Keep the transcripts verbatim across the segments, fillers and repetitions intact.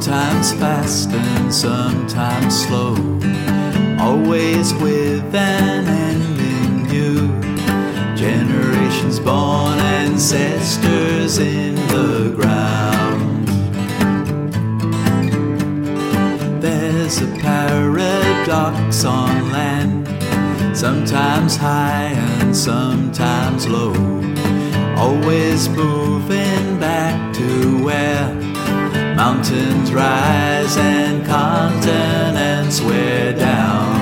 sometimes fast and sometimes slow, always with an end in view. Generations born, ancestors in the ground. There's a paradox on land, sometimes high and sometimes low, always moving back to where mountains rise and continents wear down.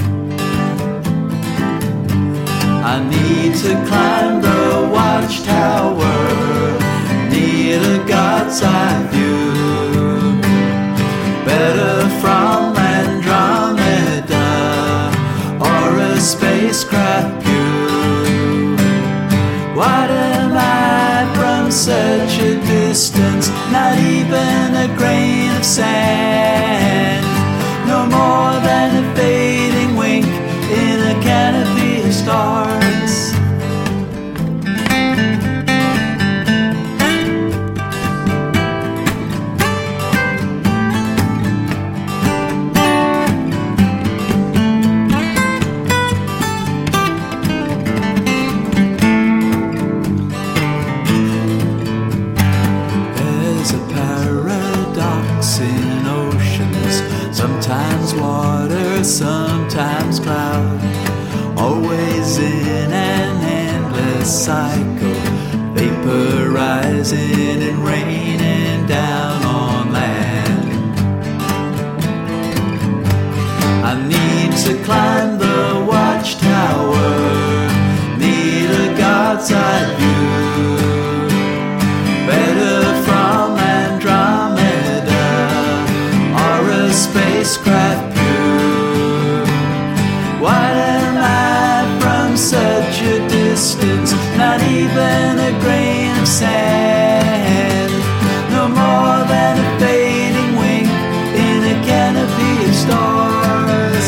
I need to climb the watchtower, need a God's eye view, better from Andromeda or a spacecraft view. What am I from such a distance? Not even a grain of sand, no more than a fading wink in a canopy of stars. In oceans, sometimes water, sometimes cloud, always in an endless cycle, vaporizing and raining down on land. I need to climb the watchtower, need a God's eye view, better from spacecraft view. What am I from such a distance? Not even a grain of sand, no more than a fading wink in a canopy of stars.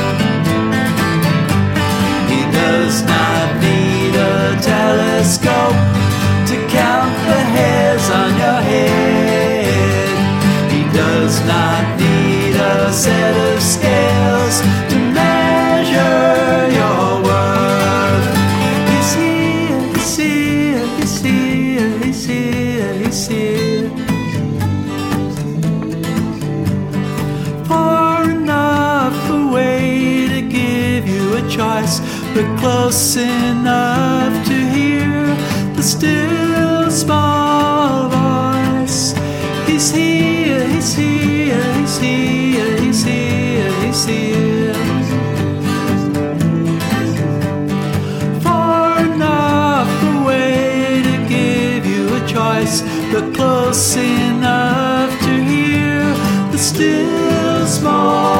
He does not need a telescope to count the hairs on your head. He does not need a set of scales to measure your worth. He's here, he's here, he's here, he's here, he's here. Far enough away to give you a choice, but close enough to hear the still small voice. He's here, he's here, he's here, he's here, he's here. Far enough away to give you a choice, but close enough to hear the still small